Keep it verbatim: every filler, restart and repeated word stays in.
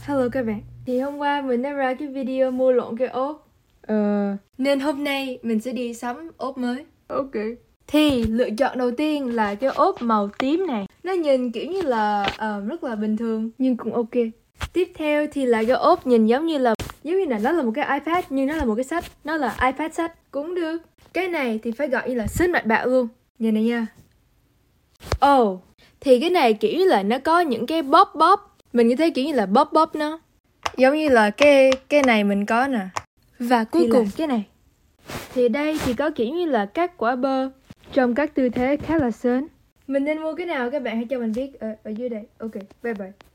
Hello các bạn. Thì hôm qua mình đã ra cái video mua lộn cái ốp Ờ... Nên hôm nay mình sẽ đi sắm ốp mới. Ok. Thì lựa chọn đầu tiên là cái ốp màu tím này. Nó nhìn kiểu như là uh, rất là bình thường nhưng cũng ok. Tiếp theo thì là cái ốp nhìn giống như là Giống như là nó là một cái iPad nhưng nó là một cái sách. Nó là iPad sách cũng được. Cái này thì phải gọi như là xích mạch bạo luôn. Nhìn này nha. Oh, thì cái này kiểu như là nó có những cái bóp bóp. Mình thấy kiểu như là bóp bóp nó. Giống như là cái cái này mình có nè. Và cuối thì cùng là cái này. Thì đây thì có kiểu như là các quả bơ trong các tư thế khá là sến. Mình nên mua cái nào các bạn hãy cho mình biết ở, ở dưới đây. Ok, bye bye.